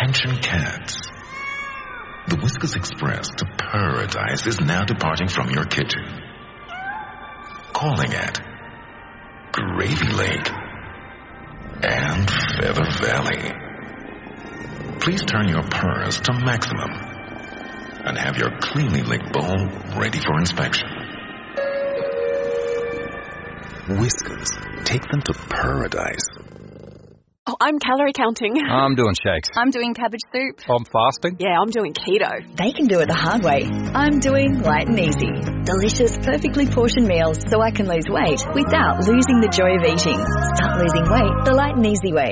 Attention cats. The Whiskas Express to Paradise is now departing from your kitchen. Calling at Gravy Lake and Feather Valley. Please turn your purrs to maximum and have your cleanly licked bowl ready for inspection. Whiskas, take them to paradise. Oh, I'm calorie counting. I'm doing shakes. I'm doing cabbage soup. I'm fasting. Yeah, I'm doing keto. They can do it the hard way. I'm doing light and easy. Delicious, perfectly portioned meals so I can lose weight without losing the joy of eating. Start losing weight the light and easy way.